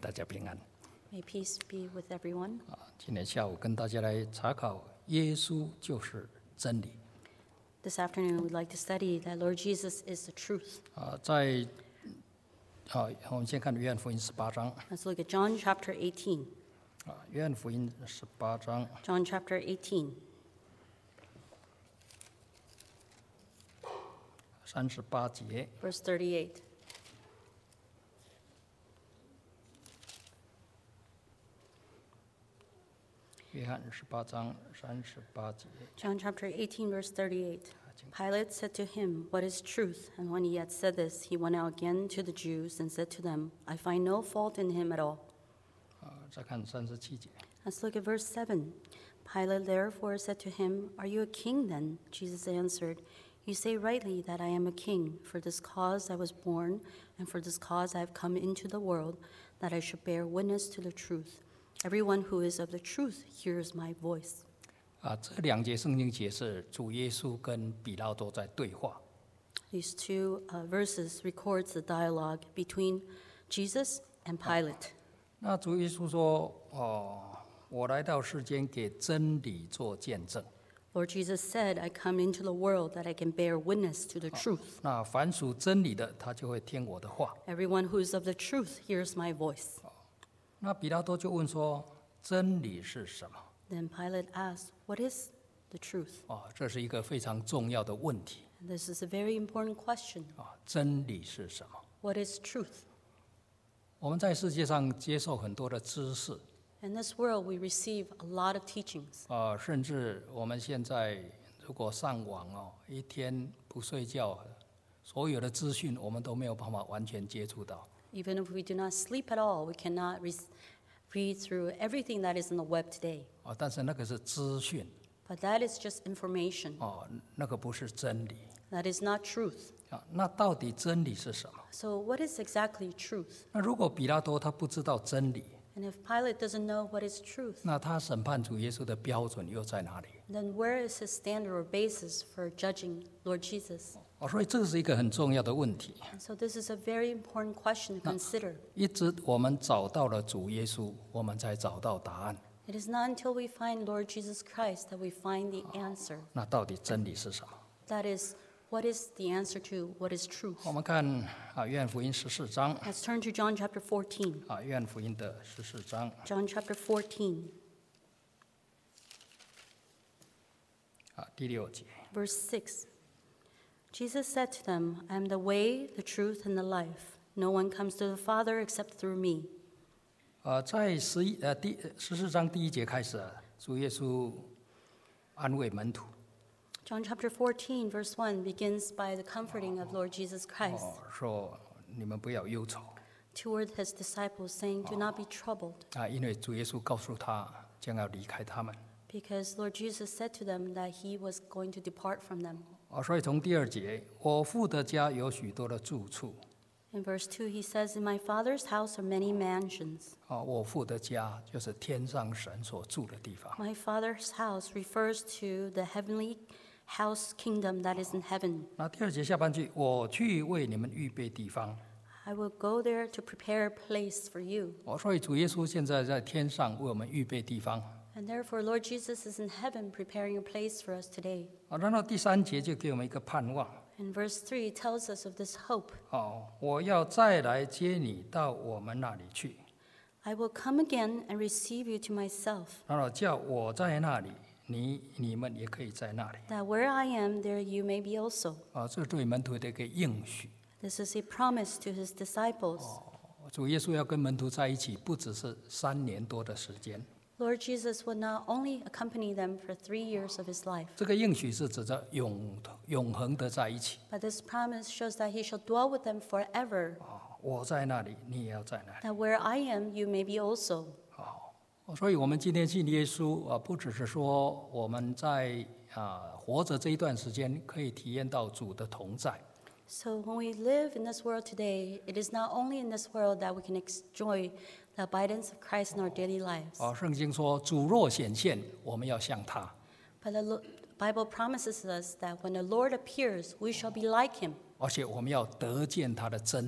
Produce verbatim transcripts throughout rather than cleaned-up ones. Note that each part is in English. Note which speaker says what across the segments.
Speaker 1: 大家平安。
Speaker 2: May peace be with everyone.
Speaker 1: 啊，今天下午跟大家来查考耶稣就是真理。
Speaker 2: This afternoon, we'd like to study that Lord Jesus is the truth.
Speaker 1: 啊，在啊，我们先看约翰福音十八章。
Speaker 2: Let's look at John chapter eighteen.
Speaker 1: 啊，约翰福音十八章
Speaker 2: John chapter eighteen,
Speaker 1: 三十八节。
Speaker 2: verse thirty-eight.
Speaker 1: 约翰十八章三十八节。
Speaker 2: John chapter eighteen, verse thirty-eight. Pilate said to him, "What is truth?" And when he had said this, he went out again to the Jews and said to them, "I find no fault in him at all."
Speaker 1: 啊，再看三十七节。
Speaker 2: Let's look at verse seven. Pilate therefore said to him, "Are you a king then?" Jesus answered, "You say rightly that I am a king. For this cause I was born, and for this cause I have come into the world, that I should bear witness to the truth. Everyone who is of the truth hears my voice."
Speaker 1: 啊，这两节圣经节是主耶稣跟比拉多在对话。
Speaker 2: These two uh, verses records the dialogue between Jesus and Pilate.
Speaker 1: 那主耶稣说：“哦，我来到世间给真理做见证。
Speaker 2: Lord Jesus said, "I come into the world that I can bear witness to the truth.
Speaker 1: 那凡属真理的，他就会听我的话。
Speaker 2: Everyone who is of the truth hears my voice." ”
Speaker 1: 那比拉多就问说：“真理是什么
Speaker 2: Then Pilate asked, "What is the truth?"
Speaker 1: 啊，这是一个非常重要的问题
Speaker 2: And this is a very important question.
Speaker 1: 啊！真理是什么？
Speaker 2: What is truth?
Speaker 1: 我们在世界上接受很多的知识
Speaker 2: In this world, we receive a lot of teachings.
Speaker 1: 啊，甚至我们现在如果上网哦，一天不睡觉，所有的资讯我们都没有办法完全接触到。
Speaker 2: Even if we do not sleep at all, we cannot re- read through everything that is on the web today.
Speaker 1: 啊，但是那个是资讯
Speaker 2: But that is just information.
Speaker 1: 哦，那个不是真理
Speaker 2: That is not truth.
Speaker 1: 啊。那到底真理是什么？
Speaker 2: So, what is exactly truth?
Speaker 1: 那如果比拉多他不知道真理，
Speaker 2: And if Pilate doesn't know what is truth,
Speaker 1: 那他审判主耶稣的标准又在哪里？
Speaker 2: then where is his standard or basis for judging Lord Jesus?
Speaker 1: 哦，所以这是一个很重要的问题。
Speaker 2: And so, this is a very important question to consider.
Speaker 1: 一直我们找到了主耶稣，我们才找到答案。
Speaker 2: It is not until we find Lord Jesus Christ that we find the answer.
Speaker 1: 那到底真理是什么？
Speaker 2: That is, what is the answer to what is truth?
Speaker 1: 我们看啊，约翰福音十四章
Speaker 2: Let's turn to John chapter fourteen.
Speaker 1: 啊，约翰福音的十四章
Speaker 2: John chapter fourteen,
Speaker 1: 啊第六节。
Speaker 2: verse six. Jesus said to them, "I am the way, the truth, and the life. No one comes to the Father except through me."
Speaker 1: 呃，在十一呃第十四章第一节开始啊，主耶稣安慰门徒，
Speaker 2: John chapter fourteen, verse one begins by the comforting of Lord Jesus Christ
Speaker 1: 哦，说你们不要忧愁
Speaker 2: toward his disciples, saying, "Do not be troubled,"
Speaker 1: 啊，因为主耶稣告诉他将要离开他们。
Speaker 2: because Lord Jesus said to them that he was going to depart from them.
Speaker 1: 哦，所以从第二节，我父的家有许多的住处。
Speaker 2: In verse two, he says, "In my Father's house are many mansions."
Speaker 1: 啊，我父的家就是天上神所住的地方。
Speaker 2: My Father's house refers to the heavenly house kingdom that is in heaven.
Speaker 1: 那第二节下半句，我去为你们预备地方。
Speaker 2: I will go there to prepare a place for you.
Speaker 1: 哦，所以主耶稣现在在天上为我们预备地方。
Speaker 2: And therefore, Lord Jesus is in heaven preparing a place for us today.
Speaker 1: 啊，然后第三节就给我们一个盼望。
Speaker 2: And verse three tells us of this hope.
Speaker 1: 哦，我要再来接你到我们那里去，
Speaker 2: I will come again and receive you to myself,
Speaker 1: 然后叫我在那里，你你们也可以在那里。
Speaker 2: that where I am, there you may be also.
Speaker 1: 啊，这对门徒的一个应许。
Speaker 2: This is a promise to his disciples.
Speaker 1: 主耶稣要跟门徒在一起，不只是三年多的时间。
Speaker 2: Lord Jesus would not only accompany them for three years of his life,
Speaker 1: 这个应许是指着永永恒的在一起。
Speaker 2: but this promise shows that he shall dwell with them forever,
Speaker 1: 啊，我在那里，你也要在那里。
Speaker 2: that where I am, you may be also.
Speaker 1: 哦，所以我们今天信耶稣啊，不只是说我们在啊活着这一段时间可以体验到主的同在。
Speaker 2: So when we live in this world today, it is not only in this world that we can enjoy the abidance of Christ in our daily lives,
Speaker 1: 啊，圣经说主若显现，我们要像他。
Speaker 2: but the Lo- Bible promises us that when the Lord appears, we shall be like him,
Speaker 1: 而且我们要得见他的真体。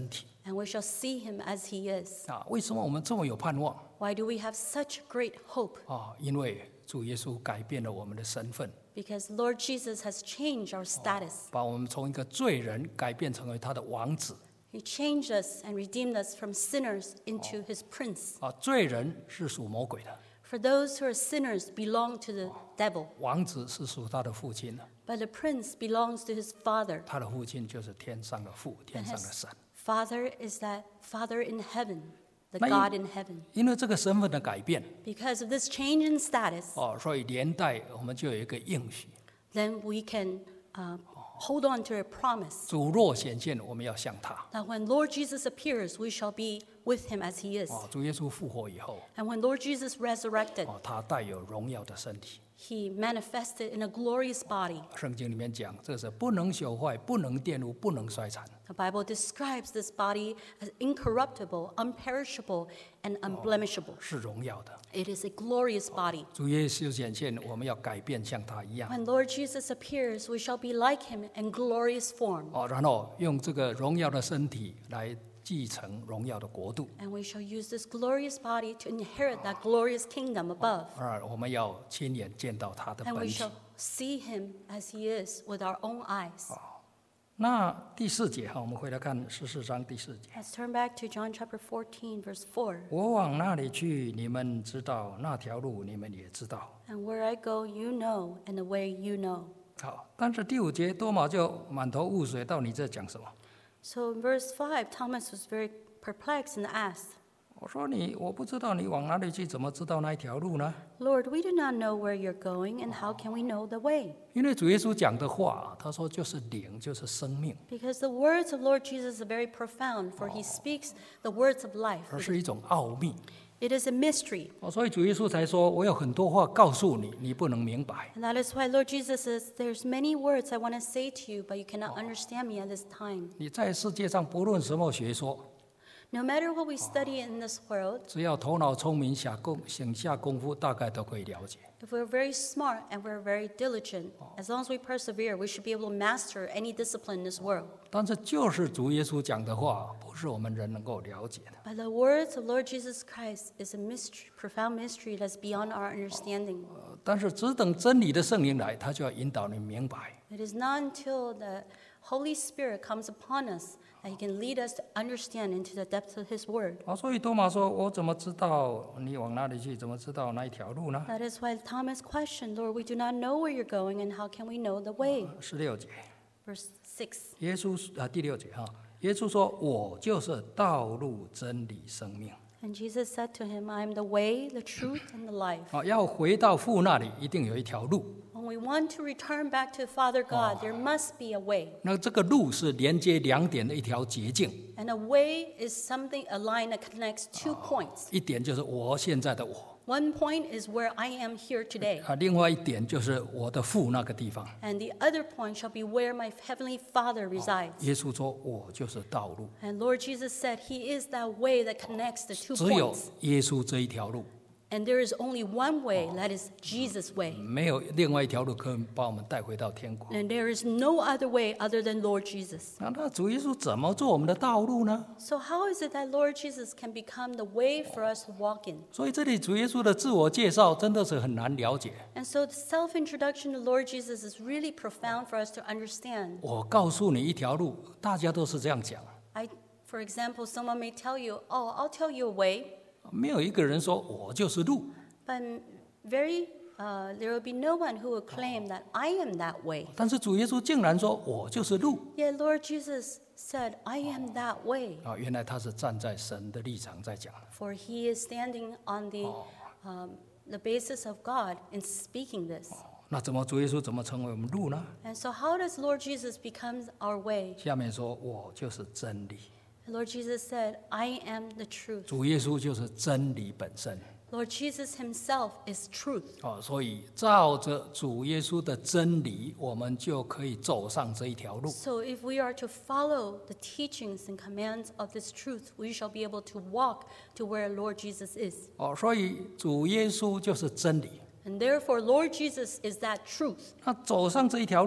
Speaker 2: and we shall see him as he is.
Speaker 1: 啊，为什么我们这么有盼望？
Speaker 2: Why do we have such great hope?
Speaker 1: 啊，因为主耶稣改变了我们的身份，
Speaker 2: Because Lord Jesus has changed our status.
Speaker 1: 把我们从一个罪人改变成为他的王子。
Speaker 2: He changed us and redeemed us from sinners into his prince.
Speaker 1: 啊，罪人是属魔鬼的，
Speaker 2: For those who are sinners belong to the devil,
Speaker 1: 王子是属他的父亲的，
Speaker 2: but the prince belongs to his father.
Speaker 1: 他的父亲就是天上的父，天
Speaker 2: And
Speaker 1: 上的
Speaker 2: his
Speaker 1: 神。
Speaker 2: father is that Father in heaven, the
Speaker 1: 那因-
Speaker 2: God in heaven.
Speaker 1: 因为这个身份的改变，
Speaker 2: Because of this change in status,
Speaker 1: 哦，所以连带我们就有一个应许：
Speaker 2: then we can uh, hold on to a promise
Speaker 1: 主若显现，我们要像他。
Speaker 2: that when Lord Jesus appears, we shall be with him as he is.
Speaker 1: 哦，主耶稣复活以后，
Speaker 2: And when Lord Jesus resurrected,
Speaker 1: 哦，他带有荣耀的身体。
Speaker 2: he manifested in a glorious body.
Speaker 1: 圣经里面讲，这是不能朽坏、不能玷污、不能衰残。
Speaker 2: The Bible describes this body as incorruptible, unperishable, and unblemishable.
Speaker 1: 是荣耀的。
Speaker 2: It is a glorious body.
Speaker 1: 主耶稣显现，我们要改变像他一样。
Speaker 2: When Lord Jesus appears, we shall be like him in glorious form,
Speaker 1: 哦，然后用这个荣耀的身体来继承荣耀的国度。
Speaker 2: and we shall use this glorious body to inherit that glorious kingdom above.
Speaker 1: 而我们要亲眼见到他的
Speaker 2: And
Speaker 1: 本
Speaker 2: we
Speaker 1: 体
Speaker 2: shall。see him as he is with our own eyes.
Speaker 1: 那第四节哈，我们回来看十四章第四节。
Speaker 2: Let's turn back to John chapter fourteen, verse four.
Speaker 1: 我往那里去，你们知道；那条路你们也知道。
Speaker 2: And where I go, you know, and the way you know.
Speaker 1: 好，但是第五节多马就满头雾水，到你这讲什么？
Speaker 2: So in verse five, Thomas was very perplexed and asked,
Speaker 1: 我说你，我不知道你往哪里去，怎么知道那一条路呢？
Speaker 2: Lord, we do not know where you're going, and how can we know the way?
Speaker 1: 因为主耶稣讲的话，他说就是灵，就是生命，
Speaker 2: Because the words of Lord Jesus are very profound, for he speaks the words of life.
Speaker 1: 而是一种奥秘。
Speaker 2: It is a mystery.
Speaker 1: 哦，所以主耶稣才说，我有很多话告诉你，你不能明白。
Speaker 2: And that is why Lord Jesus says, there's many words I want to say to you, but you cannot understand me at this time.
Speaker 1: 你在世界上不论什么学说，
Speaker 2: No matter what we study in this world,
Speaker 1: 只要头脑聪明、下功省下功夫，大概都可以了解。
Speaker 2: if we're very smart and we're very diligent, as long as we persevere, we should be able to master any discipline in this world.
Speaker 1: 但是就是主耶稣讲的话，不是我们人能够了解的。
Speaker 2: But the words of Lord Jesus Christ is a mystery, profound mystery that's beyond our understanding.
Speaker 1: 呃但是只等真理的圣灵来，他就要引导你明白。
Speaker 2: It is not until the Holy Spirit comes upon us that He can lead us to understand into the depths of His Word.
Speaker 1: 啊，所以多马说：“我怎么知道你往哪里去？怎么知道那一条路呢
Speaker 2: That is why Thomas questioned, Lord, we do not know where you're going, and how can we know the way?？”
Speaker 1: 十六节，
Speaker 2: Verse six.
Speaker 1: 耶稣啊，第六节哈，耶稣说：“我就是道路、真理、生命。
Speaker 2: And Jesus said to him, I am the way, the truth, and the life. ”
Speaker 1: 啊，要回到父那里，一定有一条路。
Speaker 2: When we want to return back to Father God, there must be a way.
Speaker 1: 那这个路是连接两点的一条捷径，
Speaker 2: And a way is something, a line that connects two points.
Speaker 1: 一点就是我现在的我，
Speaker 2: One point is where I am here today.
Speaker 1: 啊，另外一点就是我的父那个地方。
Speaker 2: And the other point shall be where my heavenly Father resides.
Speaker 1: 耶稣说：“我就是道路，
Speaker 2: And Lord Jesus said He is that way that connects the two
Speaker 1: 只有
Speaker 2: points.
Speaker 1: 耶稣这一条路，
Speaker 2: And there is only one way, that is Jesus' way.
Speaker 1: 没有另外一条路可以把我们带回到天国。”
Speaker 2: And there is no other way other than Lord Jesus.
Speaker 1: 那那主耶稣怎么做我们的道路呢？
Speaker 2: So how is it that Lord Jesus can become the way for us to walk in?
Speaker 1: 所以这里主耶稣的自我介绍真的是很难了解。
Speaker 2: And so the self-introduction to Lord Jesus is really profound for us to understand.
Speaker 1: 我告诉你一条路，大家都是这样讲，
Speaker 2: I, for example, someone may tell you, oh, I'll tell you a way,
Speaker 1: 没有一个人说我就是路。
Speaker 2: but very, uh, there will be no one who will claim that I am that way.
Speaker 1: 但是主耶稣竟然说我就是路
Speaker 2: Yet Lord Jesus said, I am that way.
Speaker 1: 啊！原来他是站在神的立场在讲。
Speaker 2: For he is standing on the, um, the basis of God in speaking this.
Speaker 1: 那怎么主耶稣怎么成为我们路呢？
Speaker 2: And so how does Lord Jesus become our way?
Speaker 1: 下面说我就是真理，
Speaker 2: Lord Jesus said, I am the truth.
Speaker 1: 主耶稣就是真理本身。
Speaker 2: Lord Jesus himself is truth.
Speaker 1: 哦，所以照着主耶稣的真理，我们就可以走上这一条路。
Speaker 2: So if we are to follow the teachings and commands of this truth, we shall be able to walk to where Lord Jesus is.
Speaker 1: 哦，所以主耶稣就是真理。
Speaker 2: And therefore, Lord Jesus is that truth.
Speaker 1: 那走上这一条路，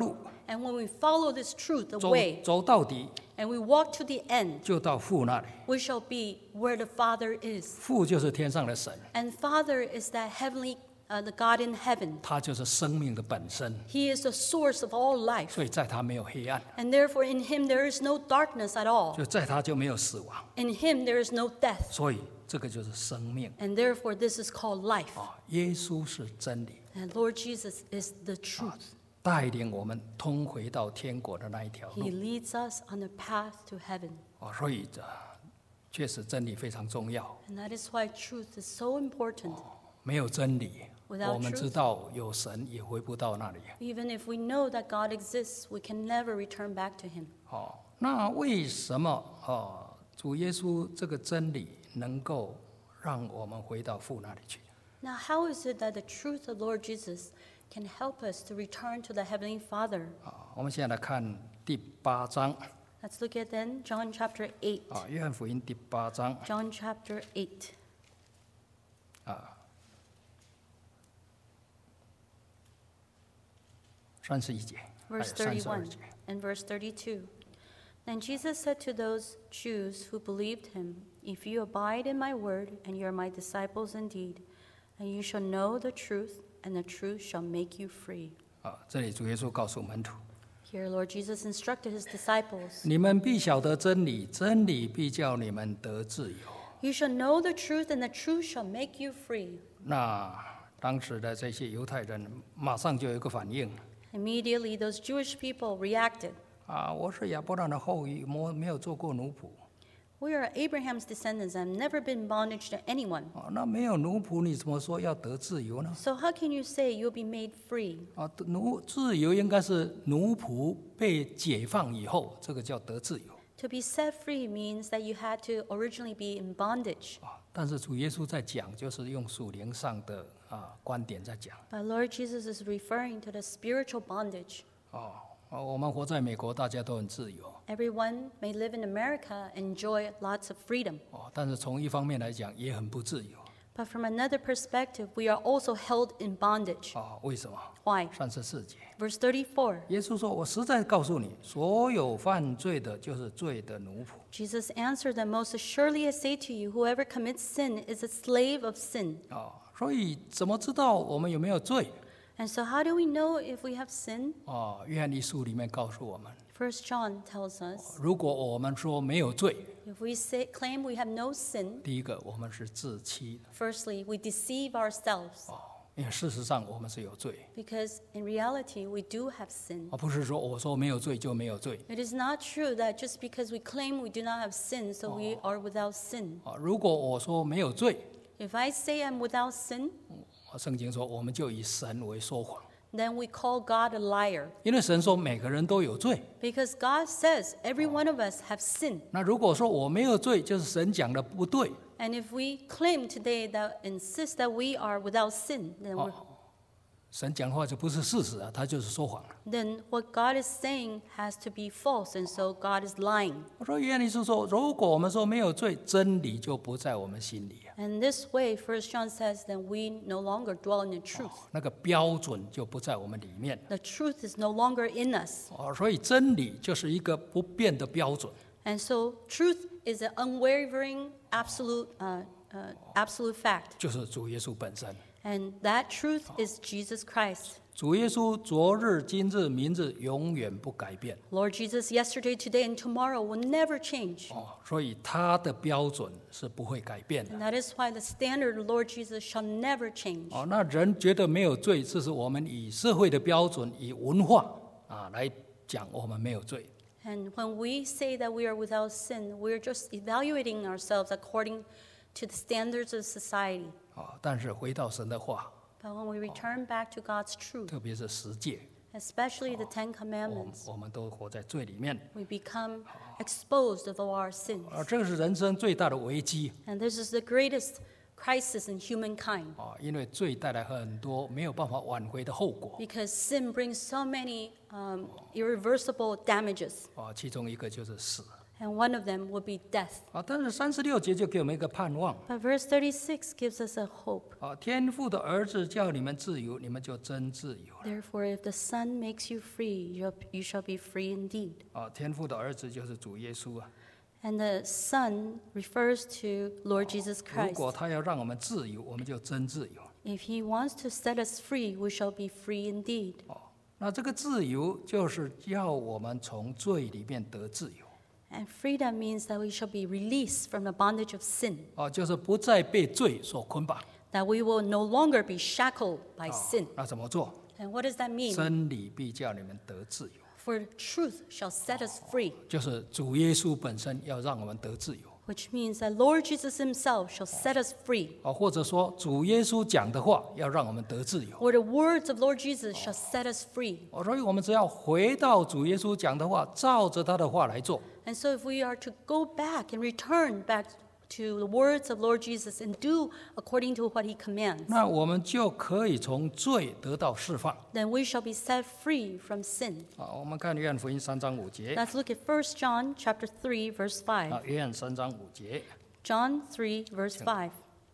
Speaker 2: And when we follow this truth, the
Speaker 1: 走
Speaker 2: way,
Speaker 1: 走到底
Speaker 2: and we walk to the end,
Speaker 1: 就到父那里。
Speaker 2: we shall be where the Father is.
Speaker 1: 父就是天上的神，
Speaker 2: And Father is that heavenly, uh, the God in heaven.
Speaker 1: 他就是生命的本身，
Speaker 2: He is the source of all life.
Speaker 1: 所以在他没有黑暗，
Speaker 2: And therefore in him there is no darkness at all.
Speaker 1: 就在他就没有死亡，
Speaker 2: In him there is no death.
Speaker 1: 所以这个就是生命
Speaker 2: And therefore this is called life.
Speaker 1: 啊！耶稣是真理，
Speaker 2: And Lord Jesus is the truth.
Speaker 1: 带领我们通回到天国的那一条
Speaker 2: He
Speaker 1: 路
Speaker 2: leads us on the path to heaven.
Speaker 1: 啊！所以这确实真理非常重要。
Speaker 2: And that is why truth is so important.
Speaker 1: 没有真理，
Speaker 2: Without
Speaker 1: 我们知道有神也回不到那里。
Speaker 2: Even if we know that God exists, we can never return back to him.
Speaker 1: 哦，那为什么哦，主耶稣这个真理能够让我们回到父那里去？
Speaker 2: Now, how is it that the truth of Lord Jesus can help us to return to the Heavenly Father?
Speaker 1: 啊，我们现在来看第八章
Speaker 2: Let's look at then John chapter eight.
Speaker 1: 啊，约翰福音第八章
Speaker 2: John chapter eight.
Speaker 1: 啊，三十一节，还有
Speaker 2: Verse
Speaker 1: 三十二
Speaker 2: thirty-one
Speaker 1: 节。
Speaker 2: and verse thirty-two. Then Jesus said to those Jews who believed him, If you abide in my word, and you are my disciples indeed, and you shall know the truth, and the truth shall make you free.
Speaker 1: 啊，这里主耶稣告诉门徒：
Speaker 2: Here, Lord Jesus instructed his disciples,
Speaker 1: 你们必晓得真理，真理必叫你们得自由。
Speaker 2: You shall know the truth, and the truth shall make you free.
Speaker 1: 那当时的这些犹太人马上就有一个反应
Speaker 2: Immediately, those Jewish people reacted.
Speaker 1: 啊，我是亚伯拉罕的后裔，我没有做过奴仆
Speaker 2: We are Abraham's descendants and have never been in bondage to anyone.
Speaker 1: 啊，那没有奴仆，你怎么说要得自由呢？
Speaker 2: So how can you say you'll be made free?
Speaker 1: 啊，奴自由应该是奴仆被解放以后，这个叫得自由
Speaker 2: To be set free means that you had to originally be in bondage.
Speaker 1: 啊。但是主耶稣在讲，就是用属灵上的啊观点在讲
Speaker 2: But Lord Jesus is referring to the spiritual bondage.
Speaker 1: 啊。啊，我们活在美国，大家都很自由
Speaker 2: Everyone may live in America and enjoy lots of freedom.
Speaker 1: 哦，但是从一方面来讲，也很不自由
Speaker 2: But from another perspective, we are also held in bondage.
Speaker 1: 啊。为什么？
Speaker 2: Why?
Speaker 1: 三十四节，
Speaker 2: Verse thirty-four.
Speaker 1: 耶稣说：“我实在告诉你，所有犯罪的，就是罪的奴仆。”
Speaker 2: Jesus answered them, Most assuredly I say to you, whoever commits sin is a slave of sin.
Speaker 1: 啊，所以怎么知道我们有没有罪？
Speaker 2: And so how do we know if we have sin?
Speaker 1: 啊，约翰一书里面告诉我们，
Speaker 2: First John tells us,
Speaker 1: 如果我们说没有罪，
Speaker 2: if we say, claim we have no sin,
Speaker 1: 第一个我们是自欺的
Speaker 2: firstly, we deceive ourselves.
Speaker 1: 哦，因为事实上我们是有罪，
Speaker 2: Because in reality, we do have sin.
Speaker 1: 而不是说我说没有罪就没有罪
Speaker 2: It is not true that just because we claim we do not have sin, so we are without sin.
Speaker 1: 啊。如果我说没有罪，
Speaker 2: If I say I'm without sin,
Speaker 1: 圣经说我们就以神为说谎，
Speaker 2: then we call God a liar.
Speaker 1: 因为神说每个人都有罪。
Speaker 2: Because God says every one of us have sin.
Speaker 1: 那如果说我没有罪，就是神讲的不对
Speaker 2: And if we claim today that insist that we are without sin, then, we're,
Speaker 1: 哦，神讲话就不是事实啊，他就是说谎了。
Speaker 2: then what God is saying has to be false, and so God is lying.
Speaker 1: 我说约翰一书说，如果我们说没有罪，真理就不在我们心里啊，
Speaker 2: And this way, First John says, then we no longer dwell in the truth.
Speaker 1: 那个标准就不在我们里面
Speaker 2: The truth is no longer in us.
Speaker 1: 哦，所以真理就是一个不变的标准
Speaker 2: And so truth is an unwavering, absolute, uh, uh, absolute fact.
Speaker 1: 就是主耶稣本身。
Speaker 2: And that truth is Jesus Christ.
Speaker 1: 主耶稣昨日、今日、明日永远不改变
Speaker 2: Lord Jesus, yesterday, today, and tomorrow will never change.
Speaker 1: 哦，所以他的标准是不会改变的
Speaker 2: And that is why the standard of Lord Jesus shall never change.
Speaker 1: 哦。那人觉得没有罪，这是我们以社会的标准、以文化啊来讲我们没有罪。
Speaker 2: And when we say that we are without sin, we're just evaluating ourselves according to the standards of society.
Speaker 1: 啊，但是回到神的话，
Speaker 2: But when we return back to God's truth,
Speaker 1: 特别是十诫，
Speaker 2: especially the Ten
Speaker 1: 我们
Speaker 2: Commandments,
Speaker 1: 我们都活在罪里面，
Speaker 2: we become exposed of our sins.
Speaker 1: 啊，这个是人生最大的危机
Speaker 2: And this is the greatest crisis in humankind,
Speaker 1: 啊，因为罪带来很多没有办法挽回的后果
Speaker 2: because sin brings so many um, irreversible damages.
Speaker 1: 啊，其中一个就是死。
Speaker 2: and one of them will be death.
Speaker 1: 啊，但是三十六节就给我们一个盼望。
Speaker 2: But verse thirty-six gives us a hope.
Speaker 1: 啊，天父的儿子叫你们自由，你们就真自由了。
Speaker 2: Therefore, if the Son makes you free, you you shall be free indeed.
Speaker 1: 啊，天父的儿子就是主耶稣啊。
Speaker 2: And the Son refers to Lord Jesus
Speaker 1: 如
Speaker 2: Christ.
Speaker 1: 果他要让我们自由，我们就真自由。
Speaker 2: If he wants to set us free, we shall be free indeed.
Speaker 1: 哦，那这个自由就是要我们从罪里面得自由。
Speaker 2: And freedom means that we shall be released from the bondage of sin,
Speaker 1: 哦，就是不再被罪所捆绑。
Speaker 2: that we will no longer be shackled by
Speaker 1: 哦
Speaker 2: sin.
Speaker 1: 那怎么做？
Speaker 2: And what does that mean?
Speaker 1: 真理必叫你们得自由。
Speaker 2: For truth shall set us free,
Speaker 1: 就是主耶稣本身要让我们得自由。
Speaker 2: which means that Lord Jesus himself shall set us free,
Speaker 1: 哦，或者说主耶稣讲的话要让我们得自由。
Speaker 2: or the words of Lord Jesus shall set us free.
Speaker 1: 哦，所以我们只要回到主耶稣讲的话，照着他的话来做。
Speaker 2: And so if we are to go back and return back to the words of Lord Jesus and do according to what he commands,
Speaker 1: 那我们就可以从罪得到释放。
Speaker 2: then we shall be set free from sin.
Speaker 1: 啊，我们看约翰福音三章五节。
Speaker 2: Let's look at First John chapter three, verse
Speaker 1: 啊
Speaker 2: five.
Speaker 1: 约翰三章五节。
Speaker 2: John three, verse five.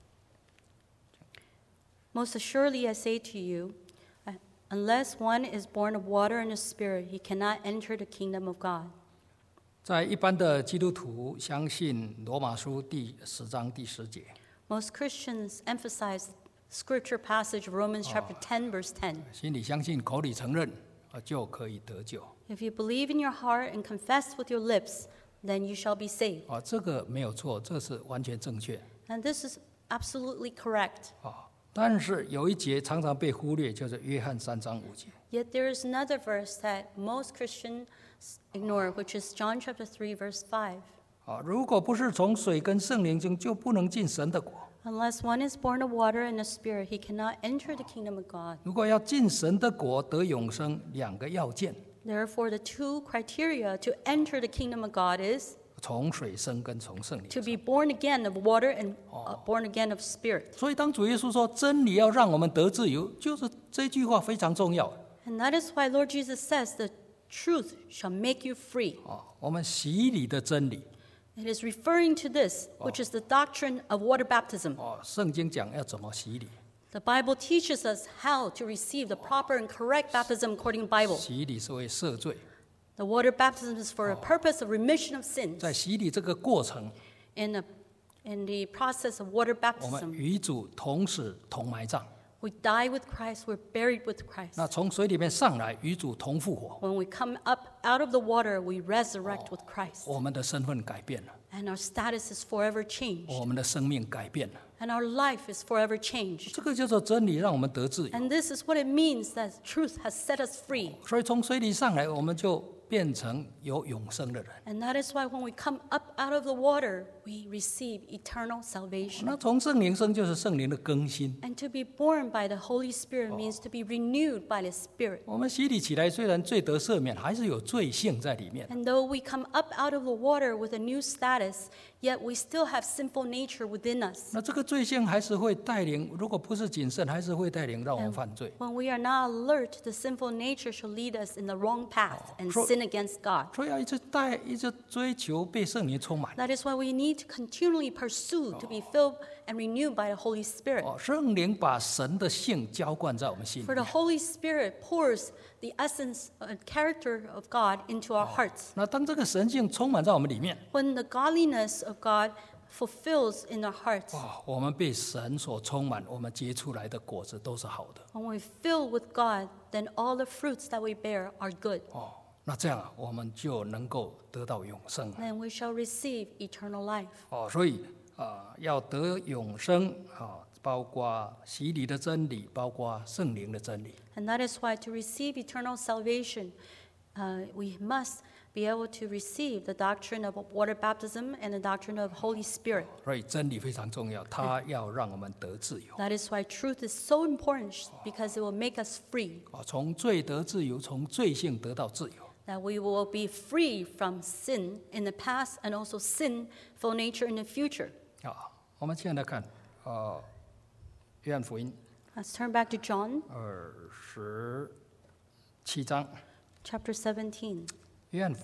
Speaker 2: Most assuredly I say to you, uh, unless one is born of water and the Spirit, he cannot enter the kingdom of God.
Speaker 1: 在一般的基督徒相信罗马书第十章第十节，
Speaker 2: Most Christians emphasize scripture passage Romans chapter ten, verse ten.
Speaker 1: 心里相信，口里承认，啊就可以得救。
Speaker 2: If you believe in your heart and confess with your lips, then you shall be saved.
Speaker 1: 啊，这个没有错，这是完全正确。
Speaker 2: And this is absolutely correct.
Speaker 1: 啊，但是有一节常常被忽略，就是约翰三章五节。
Speaker 2: Yet there is another verse that most Christians ignore, which is John chapter three, verse five.
Speaker 1: 啊，如果不是从水跟圣灵中，就不能进神的国。
Speaker 2: Unless one is born of water and the Spirit, he cannot enter the kingdom of God.
Speaker 1: 如果要进神的国得永生，两个要件：
Speaker 2: Therefore, the two criteria to enter the kingdom of God is
Speaker 1: 从水生跟从圣灵
Speaker 2: to
Speaker 1: 生。
Speaker 2: be born again of water and uh, born again of Spirit.
Speaker 1: 所以，当主耶稣说真理要让我们得自由，就是这句话非常重要。
Speaker 2: And that is why Lord Jesus says the truth shall make you free.
Speaker 1: 啊，我们洗礼的真理，
Speaker 2: It is referring to this, which is the doctrine of water baptism.
Speaker 1: 哦，圣经讲要怎么洗礼，
Speaker 2: The Bible teaches us how to receive the proper and correct baptism according to the Bible.
Speaker 1: 洗礼是为赦罪。
Speaker 2: The water baptism is for a purpose of remission of sins.
Speaker 1: 在洗礼这个过程，
Speaker 2: In the, in the process of water
Speaker 1: 我们
Speaker 2: baptism,
Speaker 1: 与主同死同埋葬。
Speaker 2: we die with Christ, we're buried with Christ.
Speaker 1: 那从水里面上来，与主同复活，
Speaker 2: When we come up out of the water, we resurrect with Christ.
Speaker 1: 我们的身份改变了，
Speaker 2: And our status is forever changed.
Speaker 1: 我们的生命改变了。
Speaker 2: And our life is forever changed.
Speaker 1: 这个叫做真理，让我们得自由。
Speaker 2: And this is what it means that truth has set us free.
Speaker 1: 所以从水里上来，我们就变成有永生的人。
Speaker 2: And that is why when we come up out of the water, we receive eternal salvation.
Speaker 1: 那从圣灵生就是圣灵的更新。
Speaker 2: And to be born by the Holy Spirit means to be renewed by the Spirit.
Speaker 1: 我们洗礼起来，虽然罪得赦免，还是有罪性在里面。
Speaker 2: And though we come up out of the water with a new status, yet we still have sinful nature within us.
Speaker 1: 那这个罪性还是会带领，如果不是谨慎，还是会带领让我们犯罪。
Speaker 2: When we are not alert, the sinful nature shall lead us in the wrong path and
Speaker 1: So-
Speaker 2: sin against God.
Speaker 1: 所以要一直带，一直追求被圣灵充满。
Speaker 2: That is why we need to continually pursue to be filled and renewed by the Holy Spirit.
Speaker 1: 哦，圣灵把神的性浇灌在我们心里
Speaker 2: For the
Speaker 1: 面。
Speaker 2: Holy Spirit pours the essence and character of God into our hearts.
Speaker 1: 那当这个神性充满在我们里面，
Speaker 2: When the godliness of God fulfills in our hearts,
Speaker 1: 哇，我们被神所充满，我们结出来的果子都是好的。
Speaker 2: when we fill with God, then all the fruits that we bear are good.
Speaker 1: 哦，那这样啊，我们就能够得到永生。
Speaker 2: Then we shall receive eternal life.
Speaker 1: 哦，所以啊、要得永生啊、包括洗礼的真理，包括圣灵的真理。
Speaker 2: And that is why to receive eternal salvation, uh, we must be able to receive the doctrine of water baptism and the doctrine of Holy Spirit.
Speaker 1: 所以真理非常重要，它要让我们得自由。
Speaker 2: That is why truth is so important, because it will make us free,
Speaker 1: 啊，从罪得自由，从罪性得到自由。
Speaker 2: that we will be free from sin in the past and also sinful nature in the future.
Speaker 1: 啊，我们现在看，呃，约翰福音
Speaker 2: Let's turn back to John
Speaker 1: 二十七章，
Speaker 2: chapter seventeen.
Speaker 1: 约翰福音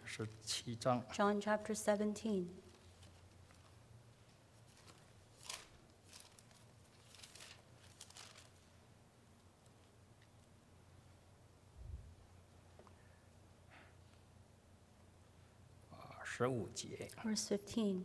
Speaker 1: 十七章。
Speaker 2: John chapter seventeen.
Speaker 1: 十五节，
Speaker 2: Verse fifteen.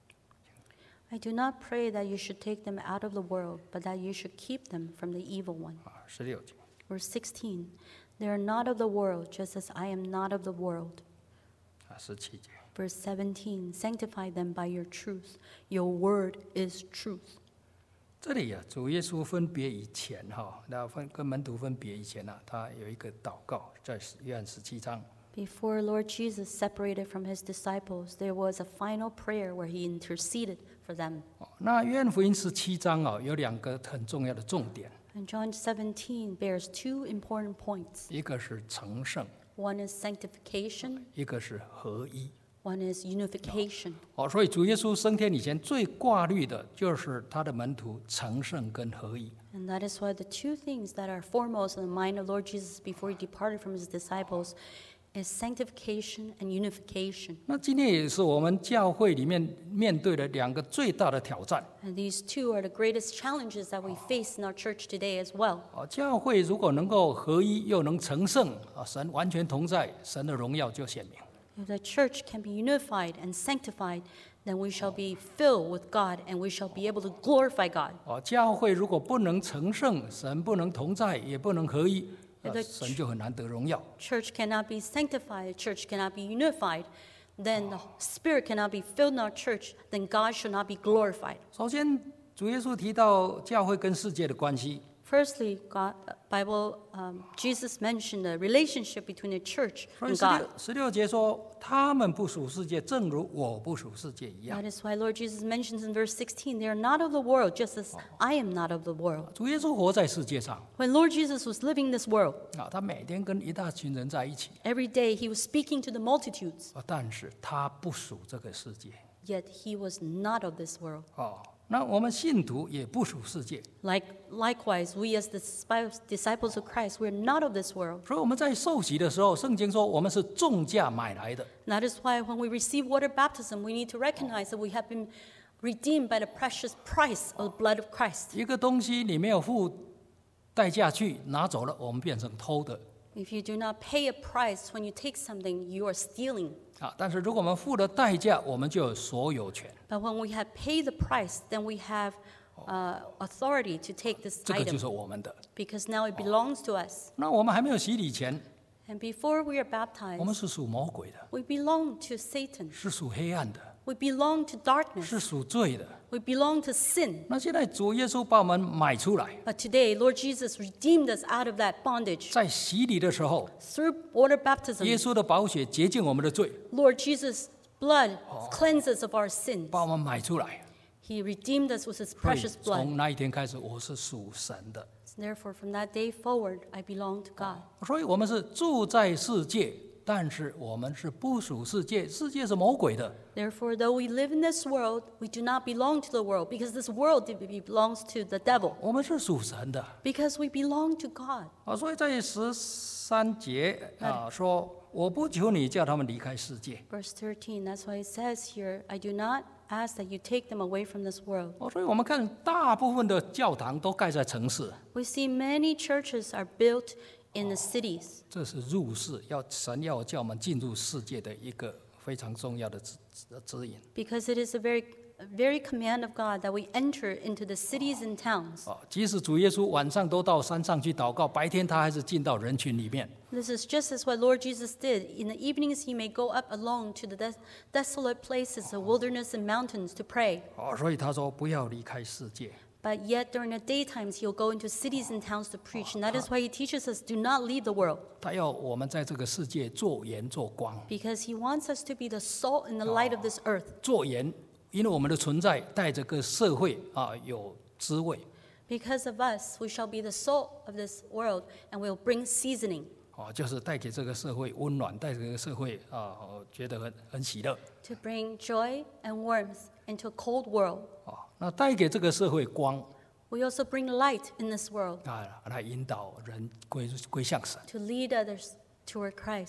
Speaker 2: I do not pray that you should take them out of the world, but that you should keep them from the evil one.
Speaker 1: 啊，十六节，
Speaker 2: Verse sixteen. They are not of the world, just as I am not of the world.
Speaker 1: 啊，十七节，
Speaker 2: Verse seventeen. Sanctify them by your truth. Your word is truth.
Speaker 1: 这里啊，主耶稣分别以前哈，那分跟门徒分别以前呢、啊，他有一个祷告，在约翰十七章。
Speaker 2: Before Lord Jesus separated from his disciples, there was a final prayer where he interceded for them.
Speaker 1: 哦那约翰福音十七章啊，有两个很重要的重点，
Speaker 2: And John seventeen bears two important points.
Speaker 1: 一个是成圣，
Speaker 2: One is sanctification,
Speaker 1: 一个是合一。
Speaker 2: one is unification.
Speaker 1: 哦，所以主耶稣升天以前最挂虑的就是他的门徒成圣跟合一。
Speaker 2: And that is why the two things that are foremost in the mind of Lord Jesus before he departed from his disciples is sanctification and unification.
Speaker 1: 那今天也是我们教会里面面对的两个最大的挑战。
Speaker 2: And these two are the greatest challenges that we face in our church today as well.
Speaker 1: 哦，教会如果能够合一又能成圣，啊，神完全同在，神的荣耀就显明。
Speaker 2: If the church can be unified and sanctified, then we shall be filled with God and we shall be able to glorify God.
Speaker 1: 哦，教会如果不能成圣，神不能同在，也不能合一，呃
Speaker 2: The
Speaker 1: 神就很难得荣耀。
Speaker 2: Church cannot be sanctified, church cannot be unified, then the Spirit cannot be filled in our church, then God should not be glorified.
Speaker 1: 首先，主耶稣提到教会跟世界的关系。
Speaker 2: Firstly, God, Bible, um, Jesus mentioned the relationship between the church
Speaker 1: 所以
Speaker 2: and
Speaker 1: 十六
Speaker 2: God.
Speaker 1: 十六节说，他们不属世界，正如我不属世界一样。
Speaker 2: That is why Lord Jesus mentions in verse sixteen, they are not of the world, just as I am not of the world.
Speaker 1: 主耶稣活在世界上
Speaker 2: When Lord Jesus was living this world,
Speaker 1: 啊，他每天跟一大群人在一起，
Speaker 2: every day he was speaking to the multitudes,
Speaker 1: 啊但是他不属这个世界。
Speaker 2: yet he was not of this world.
Speaker 1: 哦，那我们信徒也不属世界，
Speaker 2: Like, likewise, we as the disciples- disciples of Christ, we're not of this world.
Speaker 1: 所以我们在受洗的时候，圣经说我们是重价买来的。
Speaker 2: And that is why when we receive water baptism, we need to recognize that we have been redeemed by the precious price of the blood of Christ.
Speaker 1: 一个东西你没有付代价去拿走了，我们变成偷的
Speaker 2: If you do not pay a price when you take something, you are stealing.
Speaker 1: 啊。但是如果我们付了代价，我们就有所有权。
Speaker 2: But when we have paid the price, then we have uh, authority to take this
Speaker 1: 这个就
Speaker 2: item
Speaker 1: 是我们的。
Speaker 2: because now it belongs to us.
Speaker 1: 那我们还没有洗礼前，
Speaker 2: And before we are
Speaker 1: 我们
Speaker 2: baptized,
Speaker 1: 是属魔鬼的，
Speaker 2: we belong to Satan.
Speaker 1: 是属黑暗的，
Speaker 2: We belong to darkness.
Speaker 1: 是属罪的。
Speaker 2: We belong to sin.
Speaker 1: 那现在主耶稣把我们买出来，
Speaker 2: But today, Lord Jesus redeemed us out of that bondage.
Speaker 1: 在洗礼的时候，
Speaker 2: Through water
Speaker 1: 耶
Speaker 2: baptism,
Speaker 1: 稣的宝血洁净我们的罪，
Speaker 2: Lord Jesus' blood cleanses of our sins.
Speaker 1: 把我们买出来。
Speaker 2: He redeemed us with his
Speaker 1: 所以
Speaker 2: precious blood.
Speaker 1: 从那一天开始，我是属神的。
Speaker 2: Therefore, from that day forward, I belong to God.
Speaker 1: 所以我们是住在世界，但是我们是不属世界，世界是魔鬼的。
Speaker 2: Therefore, though we live in this world, we do not belong to the world, because this world belongs to the devil.
Speaker 1: 我们是属神的
Speaker 2: Because we belong to God.
Speaker 1: 啊，所以在十三节啊说，我不求你叫他们离开世界。
Speaker 2: Verse thirteen, that's why it says here, I do not ask that you take them away from this world.
Speaker 1: 哦，所以我们看大部分的教堂都盖在城市，
Speaker 2: We see many churches are built in the cities.
Speaker 1: 这是入世，要神要叫我们进入世界的一个非常重要的指指指引。
Speaker 2: Because it is a very, a very command of God that we enter into the cities and towns.
Speaker 1: 哦，即使主耶稣晚上都到山上去祷告，白天他还是进到人群里面。
Speaker 2: This is just as what Lord Jesus did. In the evenings, he may go up alone to the des- desolate places, the wilderness and mountains to pray.
Speaker 1: 哦，所以他说不要离开世界。
Speaker 2: But yet, during the daytimes, he'll go into cities and towns to preach. And that is why he teaches us, do not leave the world.
Speaker 1: 他要我们在这个世界做盐做光，
Speaker 2: Because he wants us to be the salt and the light of this earth.
Speaker 1: 做盐，因为我们的存在带着个社会啊有滋味。
Speaker 2: Because of us, we shall be the salt of this world, and we'll bring seasoning
Speaker 1: 哦，就是带给这个社会温暖，带给这个社会啊，哦觉得很很喜乐。
Speaker 2: to bring joy and warmth into a cold world.
Speaker 1: 哦，那带给这个社会光
Speaker 2: We also bring light in this world
Speaker 1: 啊，来引导人归归向神。
Speaker 2: to lead others toward Christ.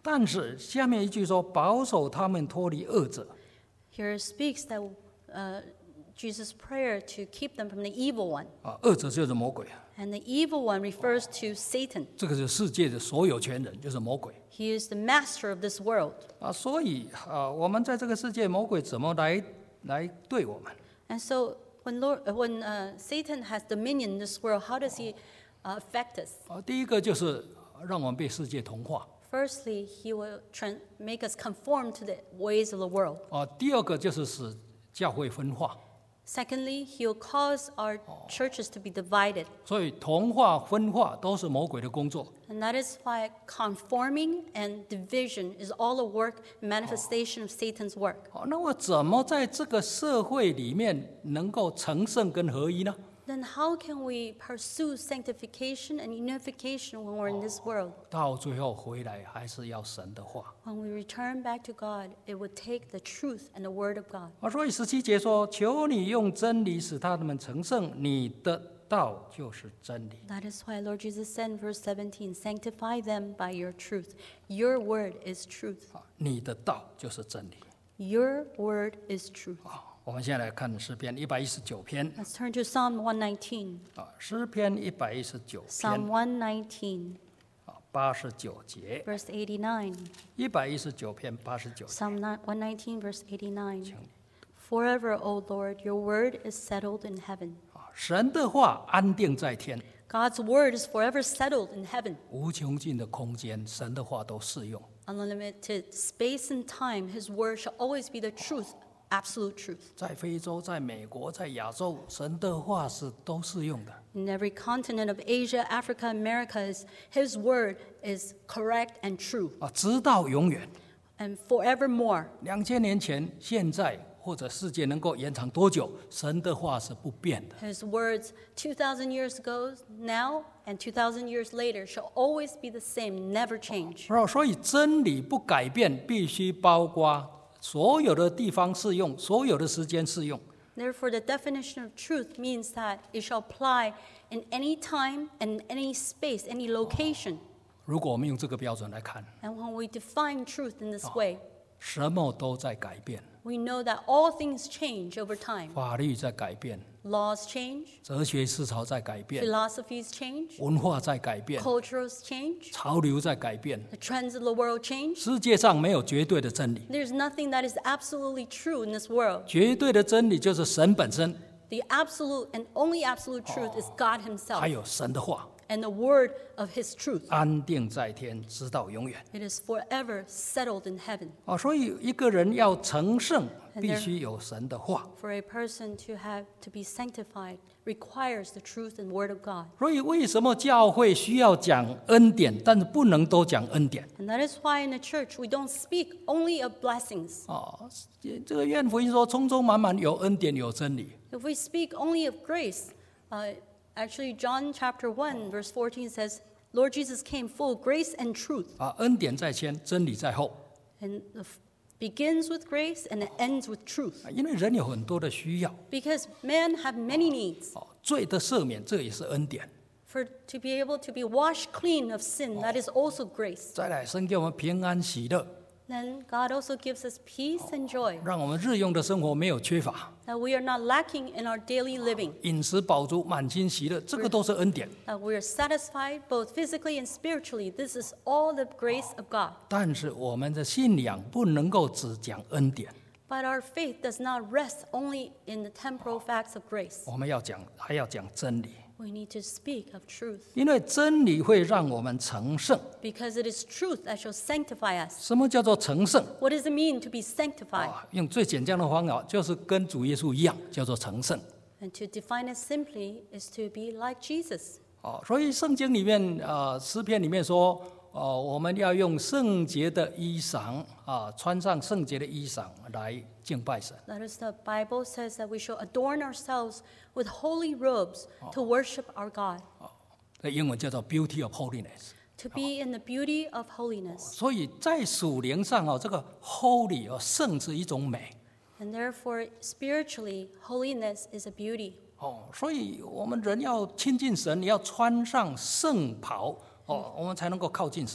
Speaker 1: 但是下面一句说，保守他们脱离恶者。
Speaker 2: Here it speaks that uh, Jesus' prayer to keep them from the evil one.
Speaker 1: 啊，恶者就是魔鬼啊，
Speaker 2: And the evil one refers to Satan.
Speaker 1: 这个是世界的所有权人，就是魔鬼
Speaker 2: He is the master of this world.
Speaker 1: 啊。所以啊，我们在这个世界，魔鬼怎么来来对我们？
Speaker 2: And so when, Lord, uh, when uh, Satan has dominion in this world, how does he uh, affect us?
Speaker 1: 啊，第一个就是让我们被世界同化
Speaker 2: Firstly, he will tran- make us conform to the ways of the world.
Speaker 1: 啊，第二个就是使教会分化。
Speaker 2: Secondly, he will cause our churches to be divided.
Speaker 1: 所以同化、分化都是魔鬼的工作。
Speaker 2: And that is why conforming and division is all a work, manifestation of Satan's work.
Speaker 1: 好，那我怎么在这个社会里面能够成圣跟合一呢？
Speaker 2: Then how can we pursue sanctification and unification when we're in this world?
Speaker 1: 到最后回来还是要神的话。
Speaker 2: When we return back to God, it would take the truth and the word of God.
Speaker 1: 啊，所以十七节说：“求你用真理使他们成圣，你的道就是真理。
Speaker 2: That is why Lord Jesus said in verse seventeen, sanctify them by your truth. Your word is truth.
Speaker 1: 啊，你的道就是真理。
Speaker 2: Your word is truth.
Speaker 1: 啊，我们现在来看诗篇一百一十九篇
Speaker 2: Let's turn to Psalm one nineteen.
Speaker 1: 啊，诗篇一百一十九
Speaker 2: Psalm
Speaker 1: 篇
Speaker 2: one nineteen,
Speaker 1: 啊，八十九节，
Speaker 2: verse eighty-nine.
Speaker 1: 一百一十九篇八十九节。
Speaker 2: Psalm one nineteen, verse eighty-nine. Forever, O Lord, your word is settled in heaven.
Speaker 1: 啊，神的话安定在天，
Speaker 2: God's word is forever settled in heaven.
Speaker 1: 无穷尽的空间，神的话都适用。
Speaker 2: Unlimited space and time, his word shall always be the truth, absolute truth.
Speaker 1: 在非洲、在美国、在亚洲，神的话是都适用的。
Speaker 2: In every continent of Asia, Africa, Americas, his word is correct and true,
Speaker 1: 啊，直到永远。
Speaker 2: and forevermore.
Speaker 1: 两千年前、现在或者世界能够延长多久，神的话是不变的。
Speaker 2: His words two thousand years ago, now, and two thousand years later shall always be the same, never change.
Speaker 1: 所以所以真理不改变，必须包括所有的地方适用，所有的时间适用。
Speaker 2: Therefore, the definition of truth means that it shall apply in any time and any space, any location.
Speaker 1: 如果我们用这个标准来看，
Speaker 2: And when we define truth in this way,
Speaker 1: 什么都在改变，
Speaker 2: we know that all things change over time.
Speaker 1: 法律在改变，
Speaker 2: Laws change,
Speaker 1: 哲学思潮在改变，
Speaker 2: philosophies change,
Speaker 1: 文化在改变，
Speaker 2: cultures change,
Speaker 1: 潮流在改变。
Speaker 2: the trends of the world change.
Speaker 1: 世界上没有绝对的真理，
Speaker 2: There's nothing that is absolutely true in this world.
Speaker 1: 绝对的真理就是神本身，
Speaker 2: The absolute and only absolute truth is God
Speaker 1: 还
Speaker 2: Himself
Speaker 1: 有神的话，
Speaker 2: and the word of His truth.
Speaker 1: 安定在天，直到永远。
Speaker 2: It is forever settled in heaven.
Speaker 1: 啊，所以一个人要成圣，
Speaker 2: And
Speaker 1: 必
Speaker 2: there-
Speaker 1: 须有神的话。
Speaker 2: For a person to have to be sanctified requires the truth and word of God.
Speaker 1: 所以为什么教会需要讲恩典，但是不能都讲恩典？
Speaker 2: And that is why in the church we don't speak only of blessings.
Speaker 1: 啊，这个约翰福音说，充充满满有恩典有真理。
Speaker 2: If we speak only of grace, uh, actually John chapter one verse fourteen says, Lord Jesus came full of grace and truth.
Speaker 1: 啊，恩典在先，真理在后。
Speaker 2: And it f- begins with grace and it ends with truth.
Speaker 1: 啊因为人有很多的需要，
Speaker 2: Because men have many needs.
Speaker 1: 啊，罪的赦免，这也是恩典。
Speaker 2: For to be able to be washed clean of sin, that is also grace.
Speaker 1: 再来，神给我们平安喜乐，
Speaker 2: Then God also gives us peace and joy,
Speaker 1: 让我们日用的生活没有缺乏，
Speaker 2: that we are not lacking in our daily living,
Speaker 1: 饮食饱足，满心喜乐，这个都是恩典。
Speaker 2: that we are satisfied both physically and spiritually. This is all the grace of God.
Speaker 1: 但是我们的信仰不能够只讲恩典，
Speaker 2: But our faith does not rest only in the temporal facts of grace.
Speaker 1: 我们要讲，还要讲真理，
Speaker 2: We need to speak of truth,
Speaker 1: 因为真理会让我们成圣。
Speaker 2: because it is truth that shall sanctify us.
Speaker 1: 什么叫做成圣？
Speaker 2: What does it mean to be sanctified?
Speaker 1: 啊，用最简单的方法，就是跟主耶稣一样，叫做成圣。
Speaker 2: And to define it simply is to be like Jesus.
Speaker 1: 啊，所以圣经里面，呃，诗篇里面说，呃，我们要用圣洁的衣裳啊，穿上圣洁的衣裳来敬拜神。
Speaker 2: That is, the Bible says that we shall adorn ourselves with holy robes to worship our God,
Speaker 1: 这英文叫做 beauty of holiness。
Speaker 2: to be in the beauty of holiness.
Speaker 1: 所以在属灵上哦，这个 holy 哦，圣是一种美
Speaker 2: And therefore, spiritually, holiness is a beauty.
Speaker 1: 哦，所以我们人要亲近神，你要穿上圣袍哦，我们才能够靠近神。
Speaker 2: And